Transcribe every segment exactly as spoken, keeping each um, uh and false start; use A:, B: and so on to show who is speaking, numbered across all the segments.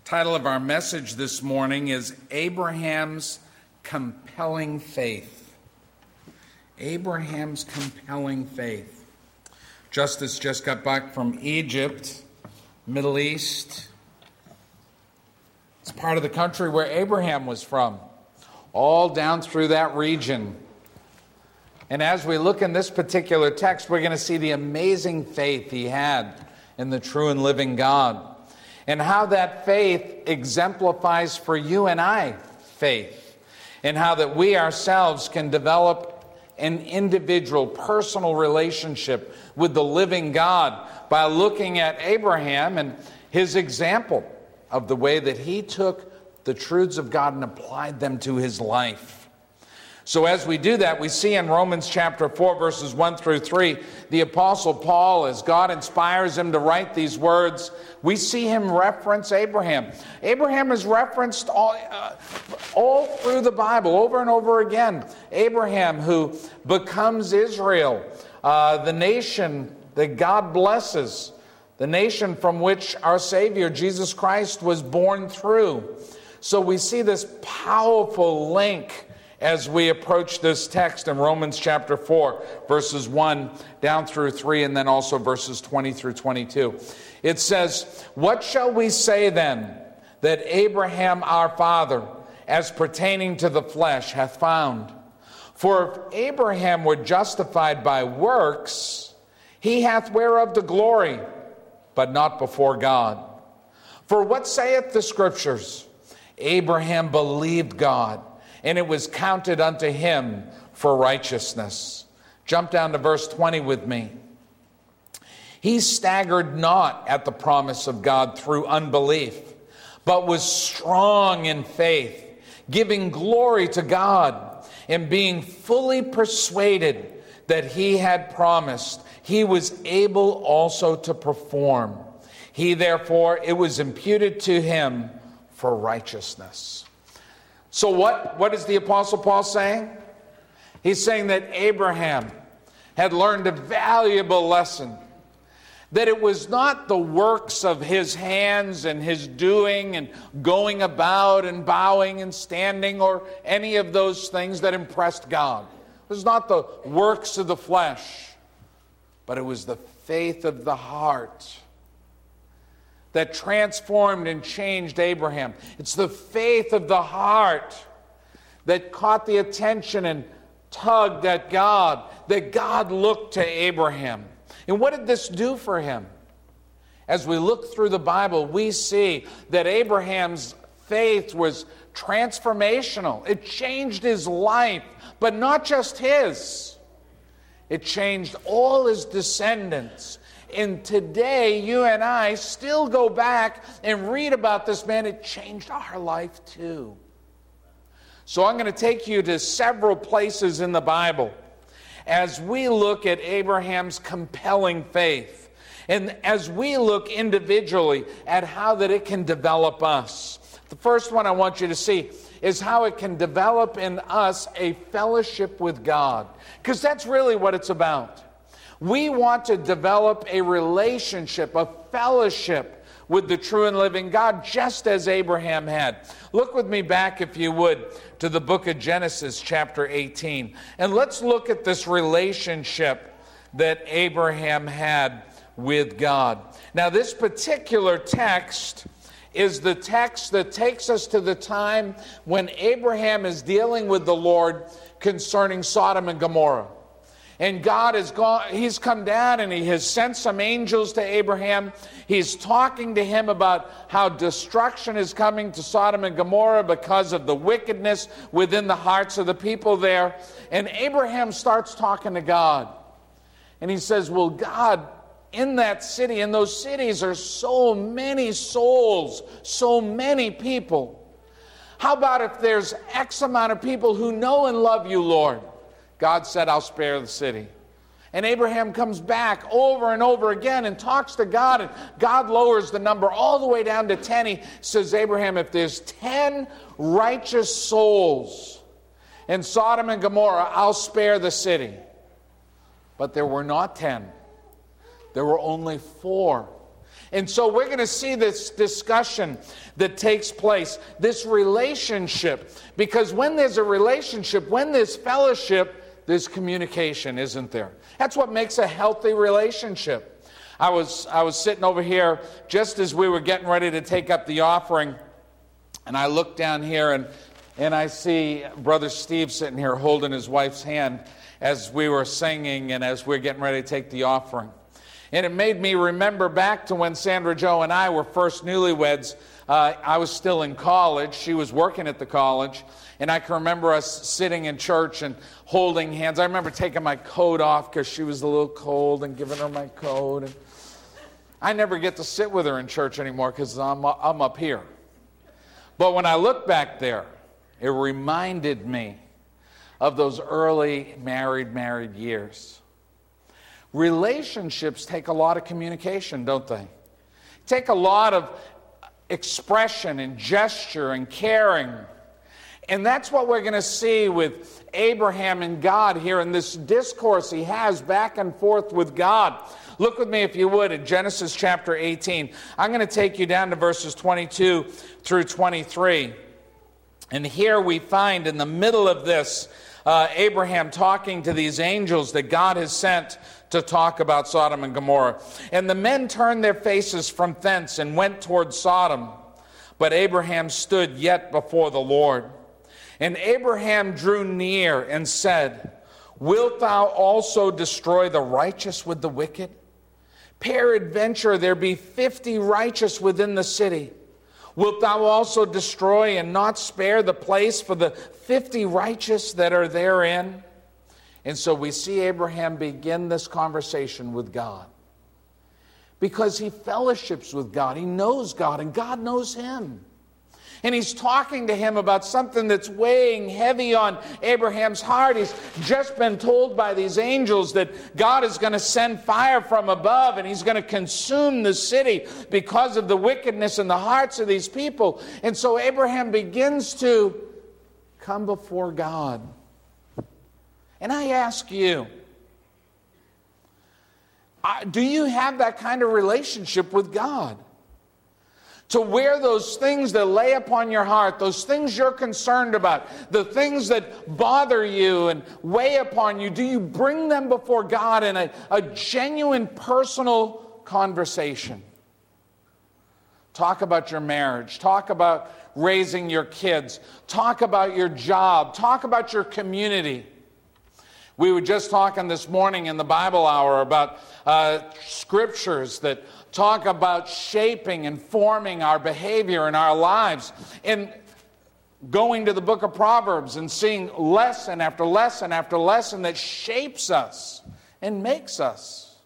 A: Title of our message this morning is Abraham's Compelling Faith. Abraham's Compelling Faith. Justice just got back from Egypt, Middle East. It's part of the country where Abraham was from, all down through that region. And as we look in this particular text, we're going to see the amazing faith he had in the true and living God, and how that faith exemplifies for you and I faith, and how that we ourselves can develop an individual, personal relationship with the living God by looking at Abraham and his example of the way that he took the truths of God and applied them to his life. So as we do that, we see in Romans chapter four, verses one through three, the Apostle Paul, as God inspires him to write these words, we see him reference Abraham. Abraham is referenced all, uh, all through the Bible, over and over again. Abraham, who becomes Israel, uh, the nation that God blesses, the nation from which our Savior, Jesus Christ, was born through. So we see this powerful link as we approach this text in Romans chapter four, verses one down through three, and then also verses twenty through twenty-two. It says, "What shall we say then that Abraham our father, as pertaining to the flesh, hath found? For if Abraham were justified by works, he hath whereof the glory, but not before God. For what saith the Scriptures? Abraham believed God, and it was counted unto him for righteousness." Jump down to verse twenty with me. "He staggered not at the promise of God through unbelief, but was strong in faith, giving glory to God, and being fully persuaded that he had promised, he was able also to perform. He therefore, it was imputed to him for righteousness." So what, what is the Apostle Paul saying? He's saying that Abraham had learned a valuable lesson, that it was not the works of his hands and his doing and going about and bowing and standing or any of those things that impressed God. It was not the works of the flesh, but it was the faith of the heart that transformed and changed Abraham. It's the faith of the heart that caught the attention and tugged at God, that God looked to Abraham. And what did this do for him? As we look through the Bible, we see that Abraham's faith was transformational. It changed his life, but not just his. It changed all his descendants. And today, you and I still go back and read about this man. It changed our life too. So I'm going to take you to several places in the Bible as we look at Abraham's compelling faith, and as we look individually at how that it can develop us. The first one I want you to see is how it can develop in us a fellowship with God, because that's really what it's about. We want to develop a relationship, a fellowship with the true and living God, just as Abraham had. Look with me back, if you would, to the book of Genesis, chapter eighteen. And let's look at this relationship that Abraham had with God. Now, this particular text is the text that takes us to the time when Abraham is dealing with the Lord concerning Sodom and Gomorrah. And God has gone, he's come down and he has sent some angels to Abraham. He's talking to him about how destruction is coming to Sodom and Gomorrah because of the wickedness within the hearts of the people there. And Abraham starts talking to God. And he says, well, God, in that city, in those cities are so many souls, so many people. How about if there's X amount of people who know and love you, Lord? God said, I'll spare the city. And Abraham comes back over and over again and talks to God, and God lowers the number all the way down to ten. He says, Abraham, if there's ten righteous souls in Sodom and Gomorrah, I'll spare the city. But there were not ten. There were only four. And so we're going to see this discussion that takes place, this relationship. Because when there's a relationship, when there's fellowship, there's communication, isn't there? That's what makes a healthy relationship. I was, I was sitting over here just as we were getting ready to take up the offering, and I look down here and, and I see Brother Steve sitting here holding his wife's hand as we were singing and as we we're getting ready to take the offering. And it made me remember back to when Sandra Jo and I were first newlyweds. Uh, I was still in college. She was working at the college. And I can remember us sitting in church and holding hands. I remember taking my coat off because she was a little cold and giving her my coat. And I never get to sit with her in church anymore because I'm, I'm up here. But when I look back there, it reminded me of those early married, married years. Relationships take a lot of communication, don't they? Take a lot of expression and gesture and caring. And that's what we're going to see with Abraham and God here in this discourse he has back and forth with God. Look with me, if you would, at Genesis chapter eighteen. I'm going to take you down to verses twenty-two through twenty-three. And here we find in the middle of this, uh, Abraham talking to these angels that God has sent to talk about Sodom and Gomorrah. And the men turned their faces from thence and went toward Sodom. But Abraham stood yet before the Lord. And Abraham drew near and said, Wilt thou also destroy the righteous with the wicked? Peradventure there be fifty righteous within the city. Wilt thou also destroy and not spare the place for the fifty righteous that are therein? And so we see Abraham begin this conversation with God. Because he fellowships with God. He knows God and God knows him. And he's talking to him about something that's weighing heavy on Abraham's heart. He's just been told by these angels that God is going to send fire from above and he's going to consume the city because of the wickedness in the hearts of these people. And so Abraham begins to come before God. And I ask you, do you have that kind of relationship with God? To where those things that lay upon your heart, those things you're concerned about, the things that bother you and weigh upon you, do you bring them before God in a, a genuine personal conversation? Talk about your marriage. Talk about raising your kids. Talk about your job. Talk about your community. We were just talking this morning in the Bible hour about uh, scriptures that talk about shaping and forming our behavior in our lives. And going to the book of Proverbs and seeing lesson after lesson after lesson that shapes us and makes us.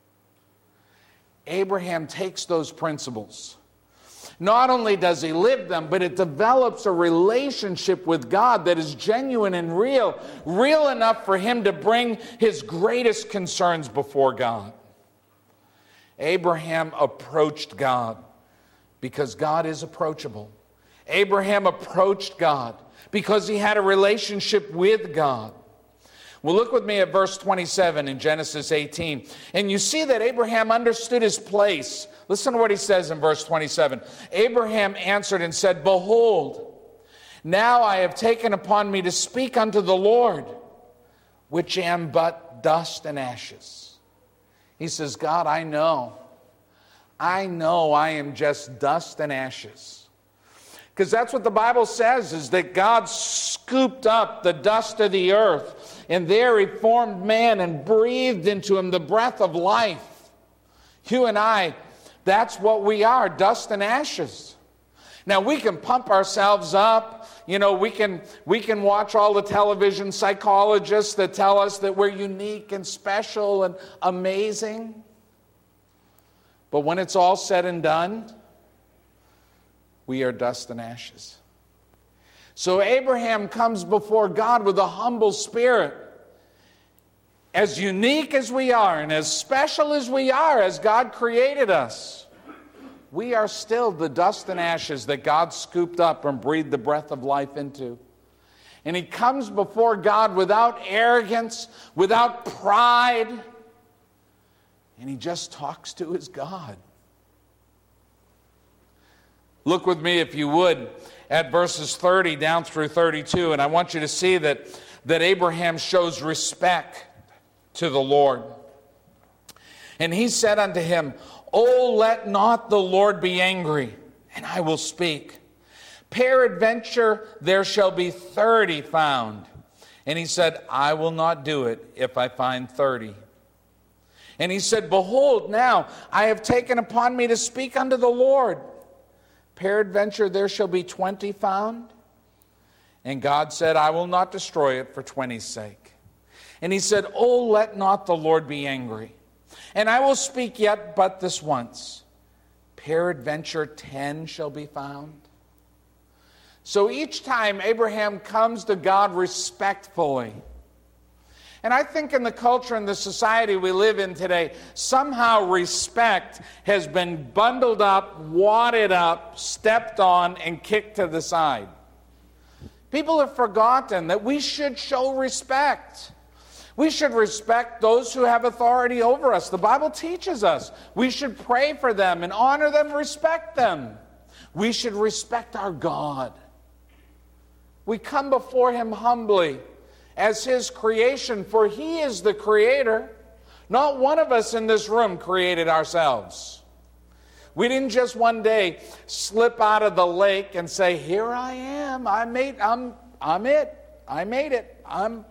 A: Abraham takes those principles. Not only does he live them, but it develops a relationship with God that is genuine and real, real enough for him to bring his greatest concerns before God. Abraham approached God because God is approachable. Abraham approached God because he had a relationship with God. Well, look with me at verse twenty-seven in Genesis eighteen. And you see that Abraham understood his place. Listen to what he says in verse twenty-seven. Abraham answered and said, Behold, now I have taken upon me to speak unto the Lord, which am but dust and ashes. He says, God, I know. I know I am just dust and ashes. Because that's what the Bible says, is that God scooped up the dust of the earth, and there he formed man and breathed into him the breath of life. You and I, that's what we are, dust and ashes. Now, we can pump ourselves up. You know, we can, we can watch all the television psychologists that tell us that we're unique and special and amazing. But when it's all said and done, we are dust and ashes. So Abraham comes before God with a humble spirit. As unique as we are and as special as we are, as God created us, we are still the dust and ashes that God scooped up and breathed the breath of life into. And he comes before God without arrogance, without pride, and he just talks to his God. Look with me, if you would, at verses thirty down through thirty-two, and I want you to see that, that Abraham shows respect to the Lord. And he said unto him, O let not the Lord be angry, and I will speak. Peradventure there shall be thirty found. And he said, I will not do it if I find thirty. And he said, Behold, now I have taken upon me to speak unto the Lord. Peradventure there shall be twenty found. And God said, I will not destroy it for twenty's sake. And he said, Oh, let not the Lord be angry. And I will speak yet but this once. Peradventure ten shall be found. So each time Abraham comes to God respectfully. And I think in the culture and the society we live in today, somehow respect has been bundled up, wadded up, stepped on, and kicked to the side. People have forgotten that we should show respect. We should respect those who have authority over us. The Bible teaches us we should pray for them and honor them, respect them. We should respect our God. We come before Him humbly as His creation, for He is the Creator. Not one of us in this room created ourselves. We didn't just one day slip out of the lake and say, here I am, I made, I'm, I'm it, I made it, I'm.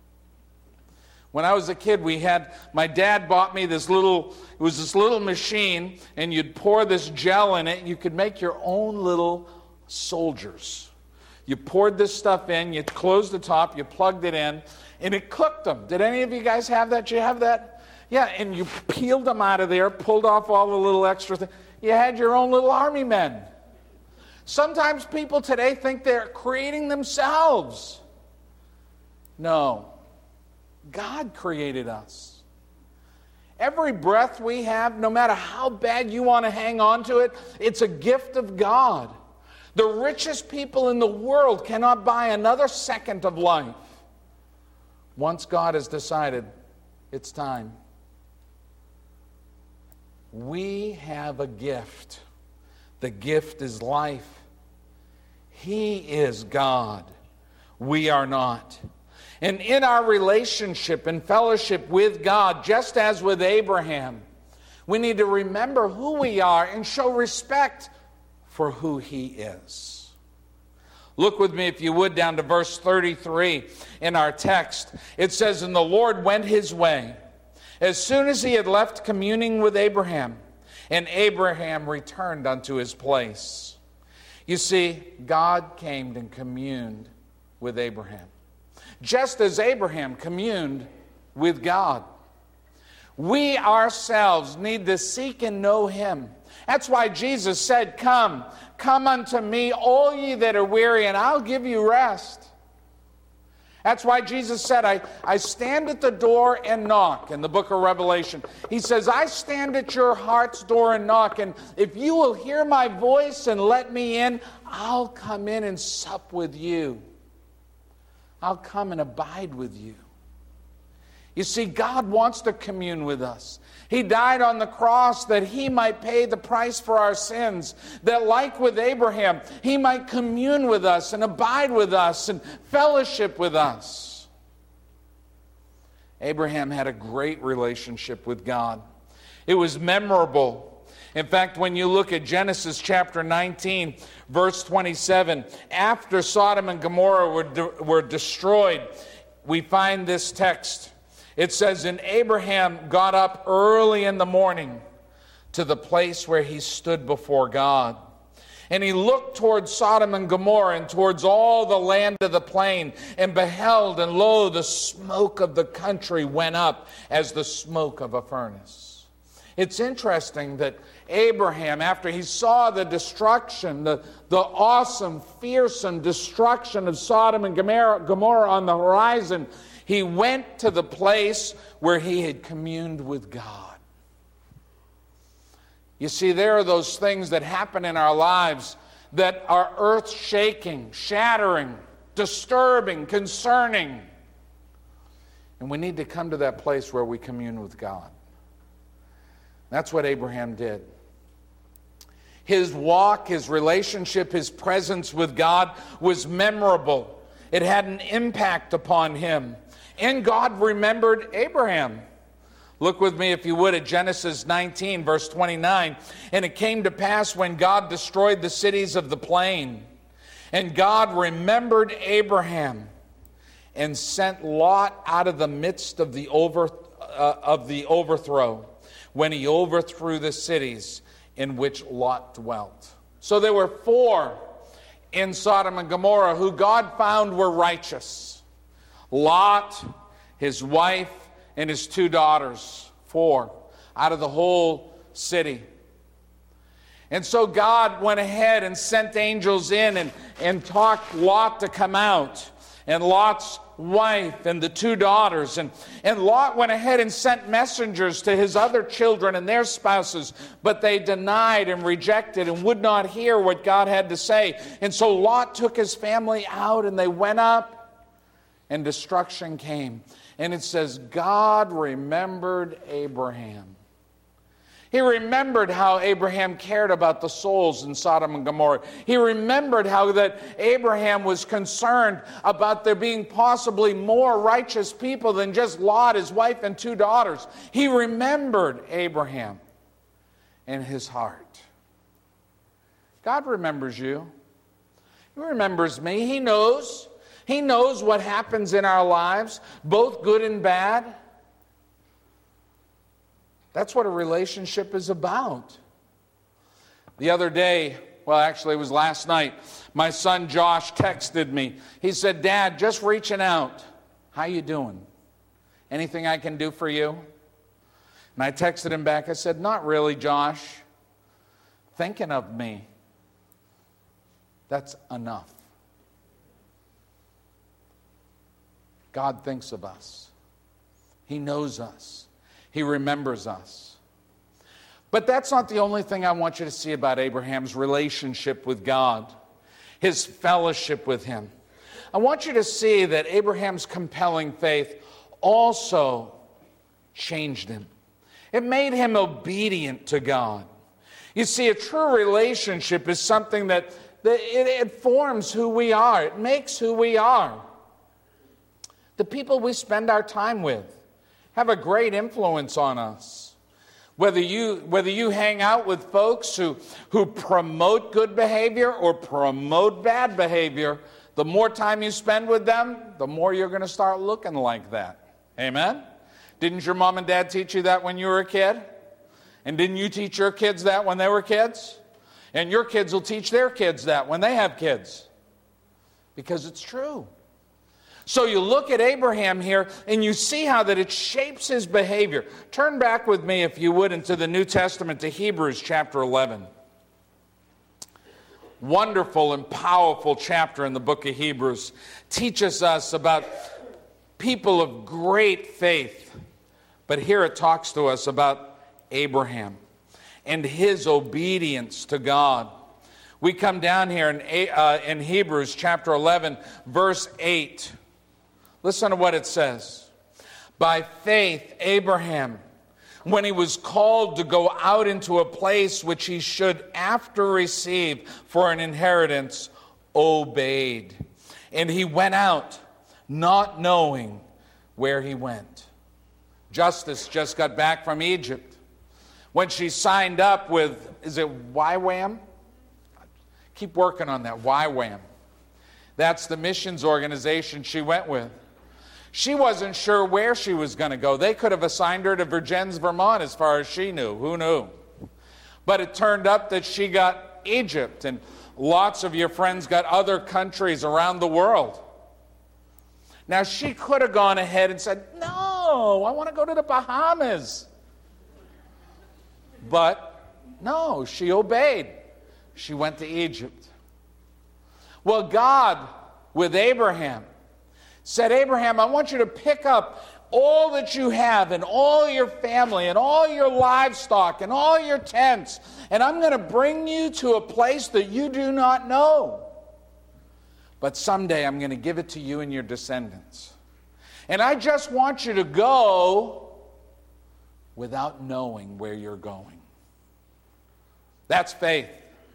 A: When I was a kid, we had, my dad bought me this little, it was this little machine, and you'd pour this gel in it, and you could make your own little soldiers. You poured this stuff in, you closed the top, you plugged it in, and it cooked them. Did any of you guys have that? Did you have that? Yeah, and you peeled them out of there, pulled off all the little extra things. You had your own little army men. Sometimes people today think they're creating themselves. No. God created us. Every breath we have, no matter how bad you want to hang on to it, it's a gift of God. The richest people in the world cannot buy another second of life. Once God has decided it's time. We have a gift. The gift is life. He is God. We are not. And in our relationship and fellowship with God, just as with Abraham, we need to remember who we are and show respect for who He is. Look with me, if you would, down to verse thirty-three in our text. It says, And the Lord went His way, as soon as He had left communing with Abraham, and Abraham returned unto his place. You see, God came and communed with Abraham, just as Abraham communed with God. We ourselves need to seek and know Him. That's why Jesus said, Come, come unto me, all ye that are weary, and I'll give you rest. That's why Jesus said, I, I stand at the door and knock in the book of Revelation. He says, I stand at your heart's door and knock, and if you will hear my voice and let me in, I'll come in and sup with you. I'll come and abide with you. You see, God wants to commune with us. He died on the cross that He might pay the price for our sins, that like with Abraham, He might commune with us and abide with us and fellowship with us. Abraham had a great relationship with God. It was memorable. In fact, when you look at Genesis chapter nineteen, verse twenty-seven, after Sodom and Gomorrah were, de- were destroyed, we find this text. It says, And Abraham got up early in the morning to the place where he stood before God. And he looked towards Sodom and Gomorrah and towards all the land of the plain, and beheld, and lo, the smoke of the country went up as the smoke of a furnace. It's interesting that Abraham, after he saw the destruction, the, the awesome, fearsome destruction of Sodom and Gomorrah, Gomorrah on the horizon, he went to the place where he had communed with God. You see, there are those things that happen in our lives that are earth-shaking, shattering, disturbing, concerning. And we need to come to that place where we commune with God. That's what Abraham did. His walk, his relationship, his presence with God was memorable. It had an impact upon him. And God remembered Abraham. Look with me, if you would, at Genesis nineteen, verse twenty-nine. And it came to pass when God destroyed the cities of the plain, and God remembered Abraham and sent Lot out of the midst of the over uh, of the overthrow, when he overthrew the cities in which Lot dwelt. So there were four in Sodom and Gomorrah who God found were righteous. Lot, his wife, and his two daughters. Four out of the whole city. And so God went ahead and sent angels in and, and talked Lot to come out. And Lot's wife and the two daughters. And, and Lot went ahead and sent messengers to his other children and their spouses. But they denied and rejected and would not hear what God had to say. And so Lot took his family out and they went up and destruction came. And it says, God remembered Abraham. He remembered how Abraham cared about the souls in Sodom and Gomorrah. He remembered how that Abraham was concerned about there being possibly more righteous people than just Lot, his wife, and two daughters. He remembered Abraham and his heart. God remembers you. He remembers me. He knows. He knows what happens in our lives, both good and bad. That's what a relationship is about. The other day, well, actually it was last night, my son Josh texted me. He said, Dad, just reaching out. How you doing? Anything I can do for you? And I texted him back. I said, not really, Josh. Thinking of me. That's enough. God thinks of us. He knows us. He remembers us. But that's not the only thing I want you to see about Abraham's relationship with God, his fellowship with him. I want you to see that Abraham's compelling faith also changed him. It made him obedient to God. You see, a true relationship is something that, that it, it forms who we are. It makes who we are. The people we spend our time with have a great influence on us. Whether you, whether you hang out with folks who, who promote good behavior or promote bad behavior, the more time you spend with them, the more you're going to start looking like that. Amen? Didn't your mom and dad teach you that when you were a kid? And didn't you teach your kids that when they were kids? And your kids will teach their kids that when they have kids. Because it's true. So you look at Abraham here, and you see how that it shapes his behavior. Turn back with me, if you would, into the New Testament to Hebrews chapter eleven. Wonderful and powerful chapter in the book of Hebrews. Teaches us about people of great faith. But here it talks to us about Abraham and his obedience to God. We come down here in, uh, in Hebrews chapter eleven, verse eight. Listen to what it says. By faith, Abraham, when he was called to go out into a place which he should after receive for an inheritance, obeyed. And he went out, not knowing where he went. Justice just got back from Egypt. When she signed up with, is it Y WAM? Keep working on that, Y WAM. That's the missions organization she went with. She wasn't sure where she was going to go. They could have assigned her to Vergennes, Vermont, as far as she knew. Who knew? But it turned up that she got Egypt, and lots of your friends got other countries around the world. Now, she could have gone ahead and said, no, I want to go to the Bahamas. But no, she obeyed. She went to Egypt. Well, God, with Abraham, said, Abraham, I want you to pick up all that you have and all your family and all your livestock and all your tents, and I'm going to bring you to a place that you do not know. But someday I'm going to give it to you and your descendants. And I just want you to go without knowing where you're going. That's faith.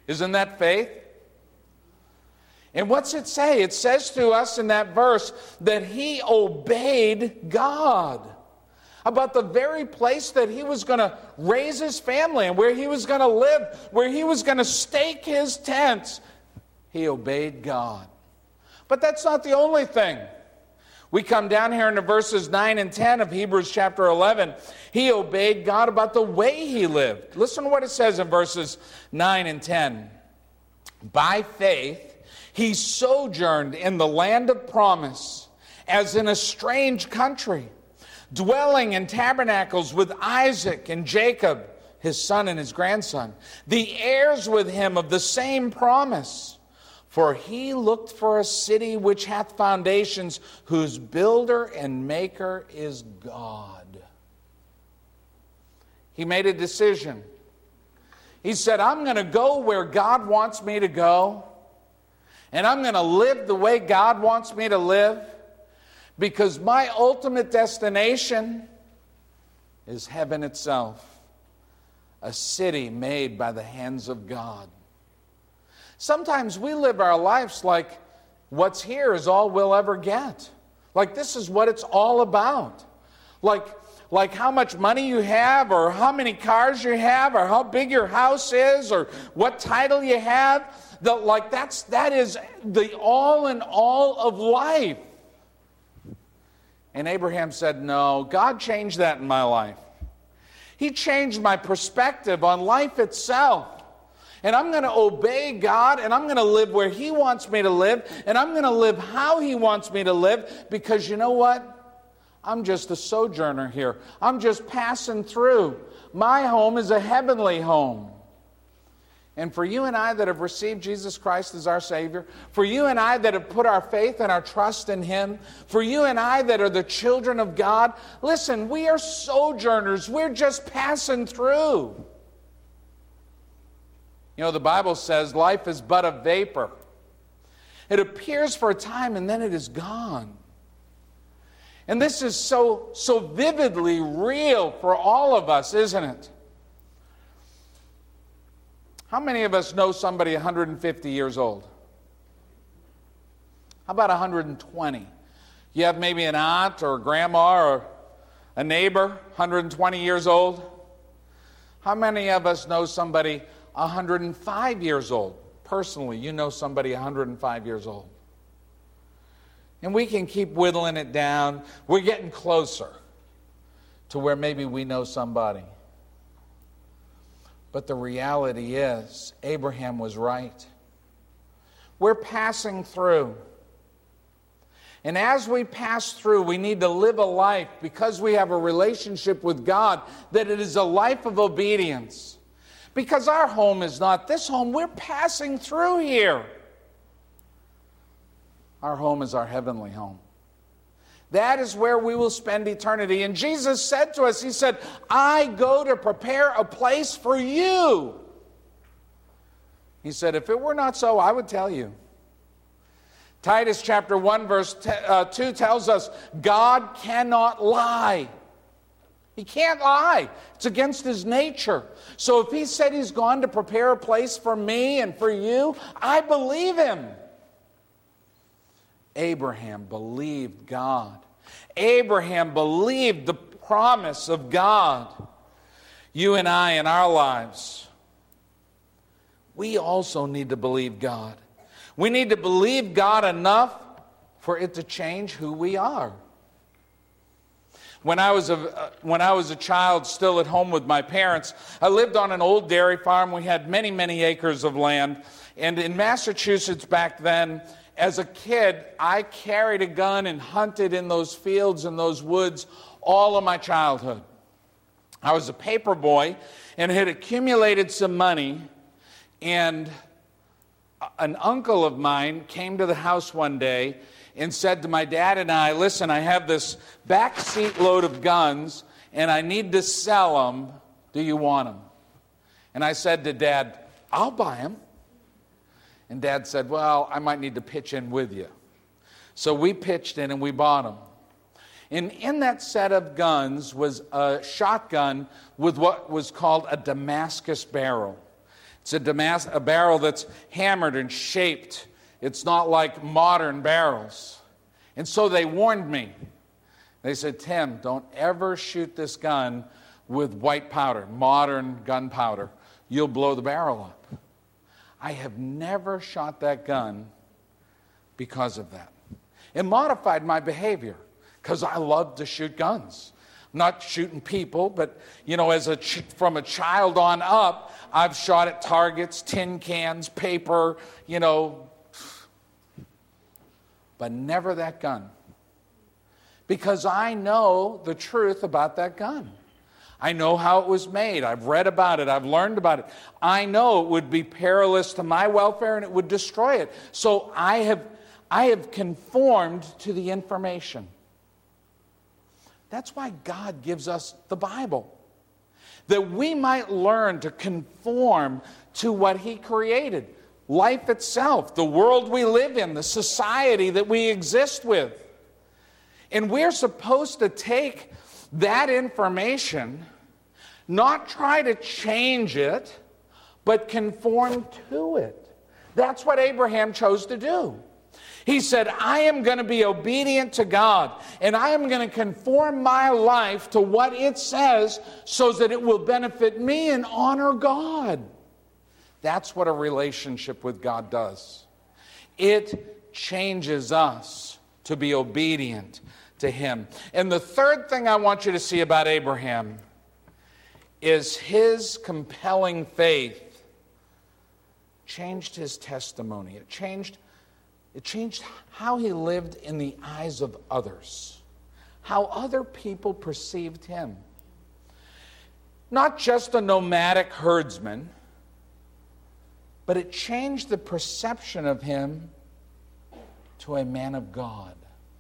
A: Isn't that faith? And what's it say? It says to us in that verse that he obeyed God about the very place that he was going to raise his family and where he was going to live, where he was going to stake his tents. He obeyed God. But that's not the only thing. We come down here into verses nine and ten of Hebrews chapter eleven. He obeyed God about the way he lived. Listen to what it says in verses nine and ten. By faith, he sojourned in the land of promise as in a strange country, dwelling in tabernacles with Isaac and Jacob, his son and his grandson, the heirs with him of the same promise. For he looked for a city which hath foundations, whose builder and maker is God. He made a decision. He said, I'm going to go where God wants me to go, and I'm going to live the way God wants me to live, because my ultimate destination is heaven itself, a city made by the hands of God. Sometimes we live our lives like what's here is all we'll ever get. Like this is what it's all about. Like, like how much money you have, or how many cars you have, or how big your house is, or what title you have. The, like that's, that is the all in all of life. And Abraham said, no, God changed that in my life. He changed my perspective on life itself. And I'm going to obey God, and I'm going to live where he wants me to live, and I'm going to live how he wants me to live, because you know what? I'm just a sojourner here. I'm just passing through. My home is a heavenly home. And for you and I that have received Jesus Christ as our Savior, for you and I that have put our faith and our trust in him, for you and I that are the children of God, listen, we are sojourners. We're just passing through. You know, the Bible says life is but a vapor. It appears for a time and then it is gone. And this is so, so vividly real for all of us, isn't it? How many of us know somebody one hundred fifty years old? How about one hundred twenty? You have maybe an aunt or a grandma or a neighbor, one hundred twenty years old? How many of us know somebody one hundred five years old? Personally, you know somebody one hundred five years old. And we can keep whittling it down. We're getting closer to where maybe we know somebody. But the reality is, Abraham was right. We're passing through. And as we pass through, we need to live a life, because we have a relationship with God, that it is a life of obedience. Because our home is not this home. We're passing through here. Our home is our heavenly home. That is where we will spend eternity. And Jesus said to us, he said, I go to prepare a place for you. He said, if it were not so, I would tell you. Titus chapter one verse two tells us, God cannot lie. He can't lie. It's against his nature. So if he said he's gone to prepare a place for me and for you, I believe him. Abraham believed God. Abraham believed the promise of God. You and I in our lives, we also need to believe God. We need to believe God enough for it to change who we are. When I was a, when I was a child, still at home with my parents, I lived on an old dairy farm. We had many, many acres of land. And in Massachusetts back then, as a kid, I carried a gun and hunted in those fields and those woods all of my childhood. I was a paper boy and had accumulated some money, and an uncle of mine came to the house one day and said to my dad and I, listen, I have this back seat load of guns and I need to sell them. Do you want them? And I said to Dad, I'll buy them. And Dad said, well, I might need to pitch in with you. So we pitched in and we bought them. And in that set of guns was a shotgun with what was called a Damascus barrel. It's a, Damas- a barrel that's hammered and shaped. It's not like modern barrels. And so they warned me. They said, Tim, don't ever shoot this gun with white powder, modern gunpowder. You'll blow the barrel up. I have never shot that gun because of that. It modified my behavior because I love to shoot guns. Not shooting people, but, you know, as a ch- from a child on up, I've shot at targets, tin cans, paper, you know, but never that gun. Because I know the truth about that gun. I know how it was made. I've read about it. I've learned about it. I know it would be perilous to my welfare and it would destroy it. So I have, I have conformed to the information. That's why God gives us the Bible. That we might learn to conform to what He created. Life itself, the world we live in, the society that we exist with. And we're supposed to take that information, not try to change it, but conform to it. That's what Abraham chose to do. He said, I am going to be obedient to God, and I am going to conform my life to what it says so that it will benefit me and honor God. That's what a relationship with God does. It changes us to be obedient to Him. And the third thing I want you to see about Abraham is his compelling faith changed his testimony. It changed, it changed how he lived in the eyes of others, how other people perceived him. Not just a nomadic herdsman, but it changed the perception of him to a man of God.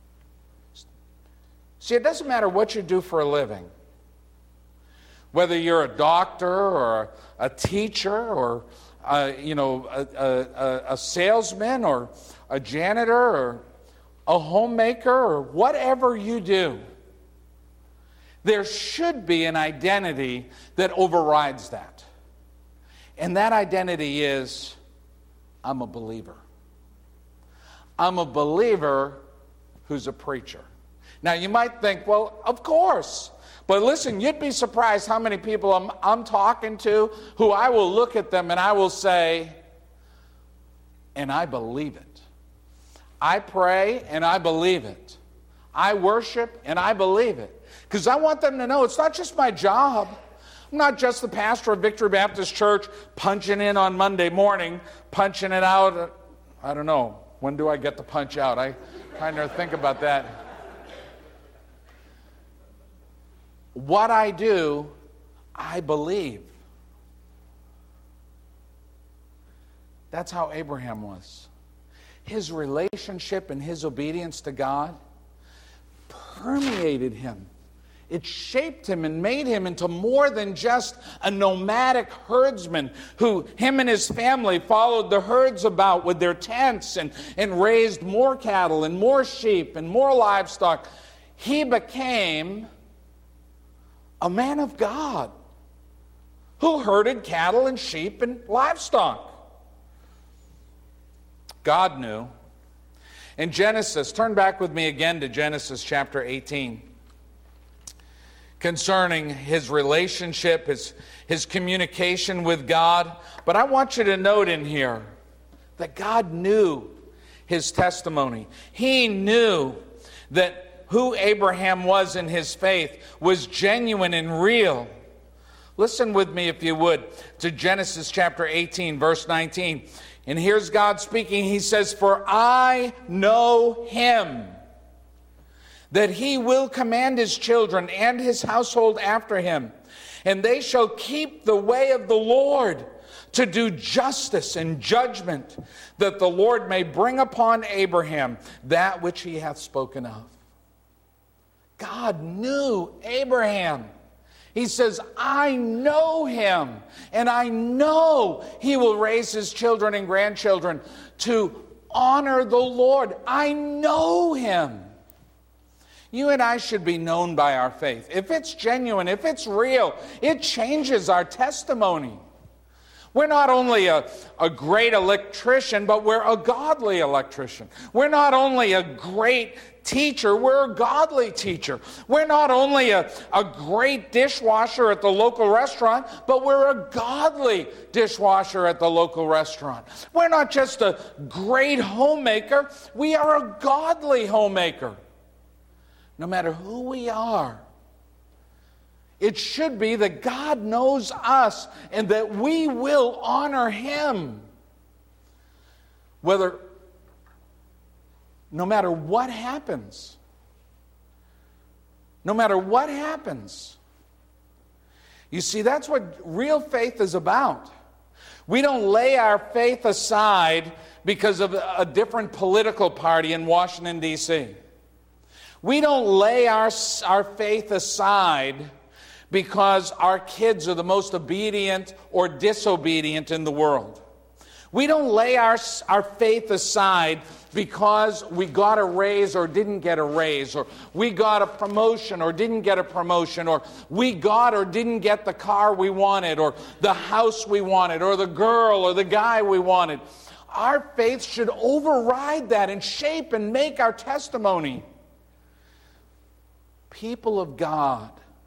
A: See, it doesn't matter what you do for a living. Whether you're a doctor or a teacher or a, you know, a, a, a salesman or a janitor or a homemaker or whatever you do, there should be an identity that overrides that. And that identity is, I'm a believer. I'm a believer who's a preacher. Now, you might think, well, of course. But listen, you'd be surprised how many people I'm, I'm talking to who I will look at them and I will say, and I believe it. I pray and I believe it. I worship and I believe it. Because I want them to know it's not just my job. I'm not just the pastor of Victory Baptist Church punching in on Monday morning, punching it out. I don't know. When do I get to punch out? I kind of think about that. What I do, I believe. That's how Abraham was. His relationship and his obedience to God permeated him. It shaped him and made him into more than just a nomadic herdsman who, him and his family, followed the herds about with their tents and, and raised more cattle and more sheep and more livestock. He became a man of God who herded cattle and sheep and livestock. God knew. In Genesis, turn back with me again to Genesis chapter eighteen. Concerning his relationship, his, his communication with God. But I want you to note in here that God knew his testimony. He knew that who Abraham was in his faith was genuine and real. Listen with me, if you would, to Genesis chapter eighteen, verse nineteen. And here's God speaking. He says, "For I know him, that he will command his children and his household after him, and they shall keep the way of the Lord, to do justice and judgment, that the Lord may bring upon Abraham that which he hath spoken of." God knew Abraham. He says, I know him, and I know he will raise his children and grandchildren to honor the Lord. I know him. You and I should be known by our faith. If it's genuine, if it's real, it changes our testimony. We're not only a, a great electrician, but we're a godly electrician. We're not only a great teacher, we're a godly teacher. We're not only a, a great dishwasher at the local restaurant, but we're a godly dishwasher at the local restaurant. We're not just a great homemaker, we are a godly homemaker. No matter who we are, it should be that God knows us and that we will honor Him. Whether, no matter what happens, no matter what happens. You see, that's what real faith is about. We don't lay our faith aside because of a different political party in Washington, D C We don't lay our, our faith aside because our kids are the most obedient or disobedient in the world. We don't lay our, our faith aside because we got a raise or didn't get a raise, or we got a promotion or didn't get a promotion, or we got or didn't get the car we wanted, or the house we wanted, or the girl or the guy we wanted. Our faith should override that and shape and make our testimony. People of God,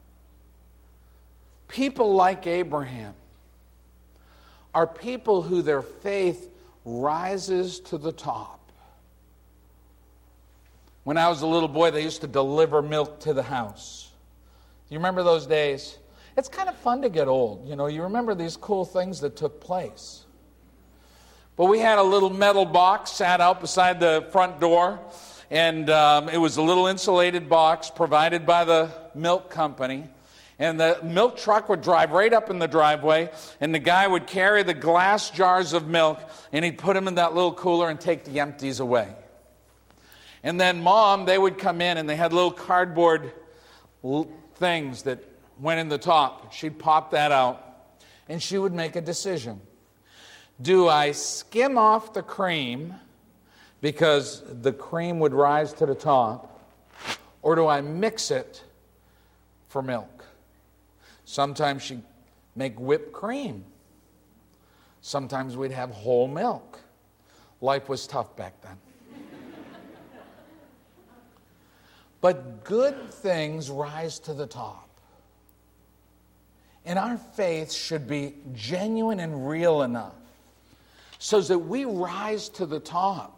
A: people like Abraham, are people who their faith rises to the top. When I was a little boy, they used to deliver milk to the house. Do you remember those days? It's kind of fun to get old. You know, you remember these cool things that took place. But we had a little metal box sat out beside the front door, and um, it was a little insulated box provided by the milk company. And the milk truck would drive right up in the driveway, and the guy would carry the glass jars of milk, and he'd put them in that little cooler and take the empties away. And then Mom, they would come in, and they had little cardboard things that went in the top. She'd pop that out, and she would make a decision. Do I skim off the cream because the cream would rise to the top, or do I mix it for milk? Sometimes she'd make whipped cream. Sometimes we'd have whole milk. Life was tough back then. But good things rise to the top. And our faith should be genuine and real enough so that we rise to the top.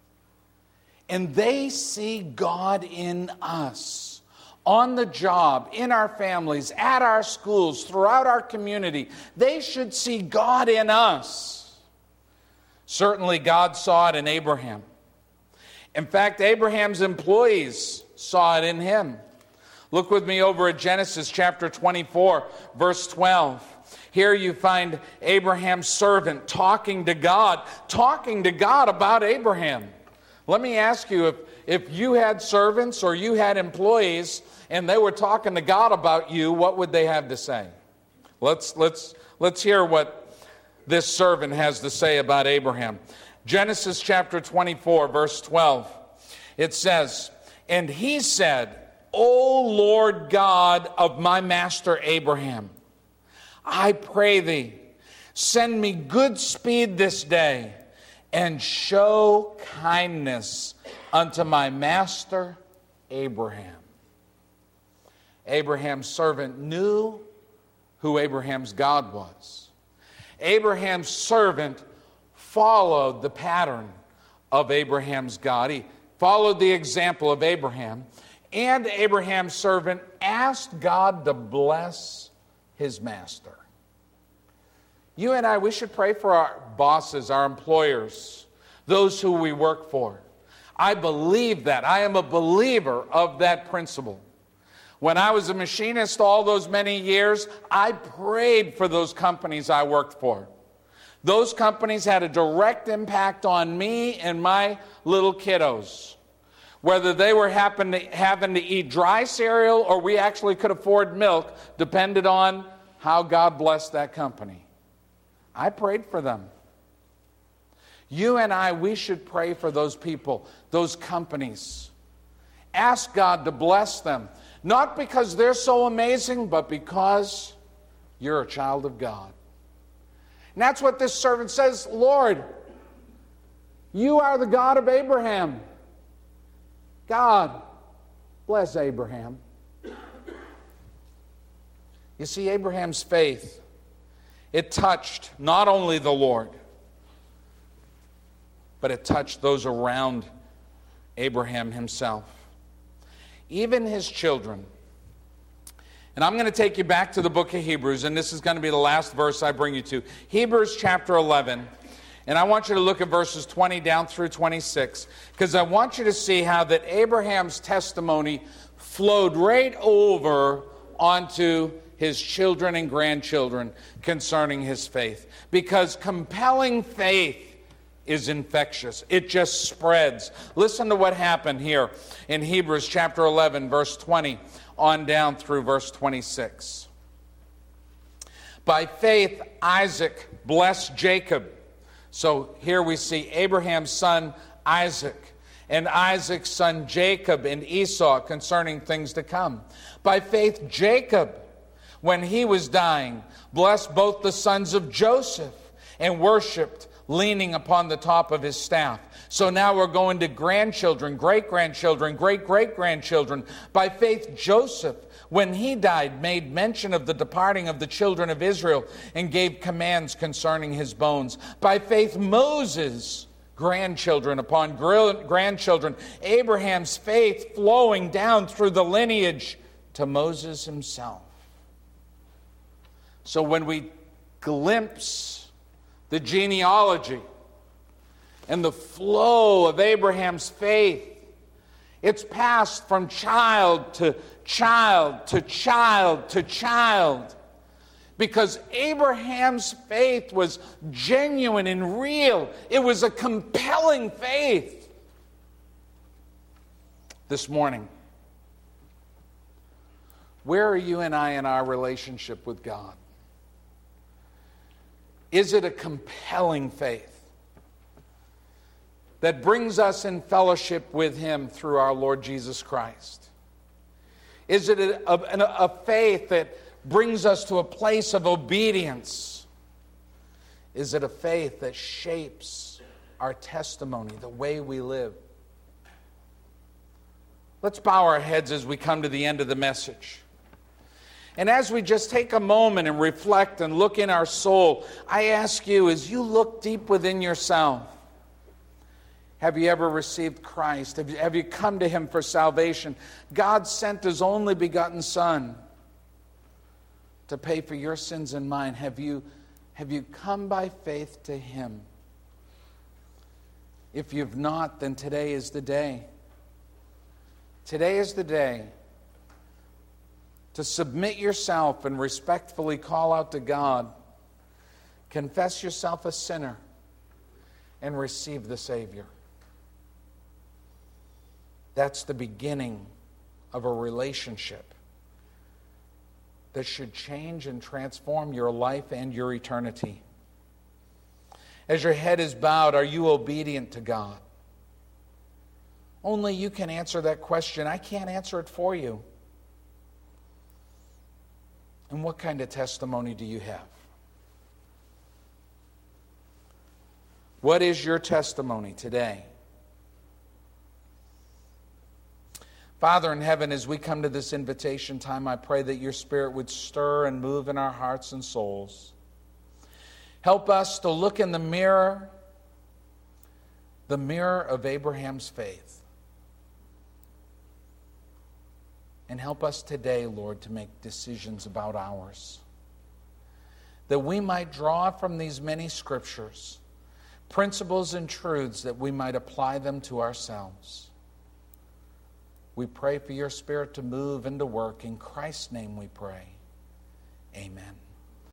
A: And they see God in us. On the job, in our families, at our schools, throughout our community. They should see God in us. Certainly God saw it in Abraham. In fact, Abraham's employees saw it in him. Look with me over at Genesis chapter twenty-four, verse twelve. Here you find Abraham's servant talking to God, talking to God about Abraham. Let me ask you, if, if you had servants or you had employees and they were talking to God about you, what would they have to say? Let's, let's, let's hear what this servant has to say about Abraham. Genesis chapter twenty-four, verse twelve. It says, "And he said, O Lord God of my master Abraham, I pray thee, send me good speed this day, and show kindness unto my master Abraham." Abraham's servant knew who Abraham's God was. Abraham's servant followed the pattern of Abraham's God. He followed the example of Abraham. And Abraham's servant asked God to bless his master. You and I, we should pray for our bosses, our employers, those who we work for. I believe that. I am a believer of that principle. When I was a machinist all those many years, I prayed for those companies I worked for. Those companies had a direct impact on me and my little kiddos. Whether they were happen to, having to eat dry cereal or we actually could afford milk depended on how God blessed that company. I prayed for them. You and I, we should pray for those people, those companies. Ask God to bless them. Not because they're so amazing, but because you're a child of God. And that's what this servant says, Lord, you are the God of Abraham. God, bless Abraham. You see, Abraham's faith, it touched not only the Lord, but it touched those around Abraham himself. Even his children. And I'm going to take you back to the book of Hebrews, and this is going to be the last verse I bring you to. Hebrews chapter eleven. And I want you to look at verses twenty down through twenty-six, because I want you to see how that Abraham's testimony flowed right over onto his children and grandchildren concerning his faith. Because compelling faith is infectious. It just spreads. Listen to what happened here in Hebrews chapter eleven, verse twenty, on down through verse twenty-six. By faith, Isaac blessed Jacob. So here we see Abraham's son Isaac and Isaac's son Jacob and Esau concerning things to come. By faith, Jacob, when he was dying, blessed both the sons of Joseph and worshipped, leaning upon the top of his staff. So now we're going to grandchildren, great-grandchildren, great-great-grandchildren. By faith, Joseph, when he died, made mention of the departing of the children of Israel and gave commands concerning his bones. By faith, Moses, grandchildren upon grandchildren, Abraham's faith flowing down through the lineage to Moses himself. So when we glimpse the genealogy and the flow of Abraham's faith, it's passed from child to child to child to child, because Abraham's faith was genuine and real. It was a compelling faith. This morning, where are you and I in our relationship with God? Is it a compelling faith that brings us in fellowship with Him through our Lord Jesus Christ? Is it a, a, a faith that brings us to a place of obedience? Is it a faith that shapes our testimony, the way we live? Let's bow our heads as we come to the end of the message. And as we just take a moment and reflect and look in our soul, I ask you, as you look deep within yourself, have you ever received Christ? Have you, have you come to Him for salvation? God sent His only begotten Son to pay for your sins and mine. Have you, have you come by faith to Him? If you've not, then today is the day. Today is the day to submit yourself and respectfully call out to God, confess yourself a sinner, and receive the Savior. That's the beginning of a relationship that should change and transform your life and your eternity. As your head is bowed, are you obedient to God? Only you can answer that question. I can't answer it for you. And what kind of testimony do you have? What is your testimony today? Father in heaven, as we come to this invitation time, I pray that your Spirit would stir and move in our hearts and souls. Help us to look in the mirror, the mirror of Abraham's faith. And help us today, Lord, to make decisions about ours. That we might draw from these many scriptures principles and truths that we might apply them to ourselves. We pray for your Spirit to move and to work. In Christ's name we pray. Amen.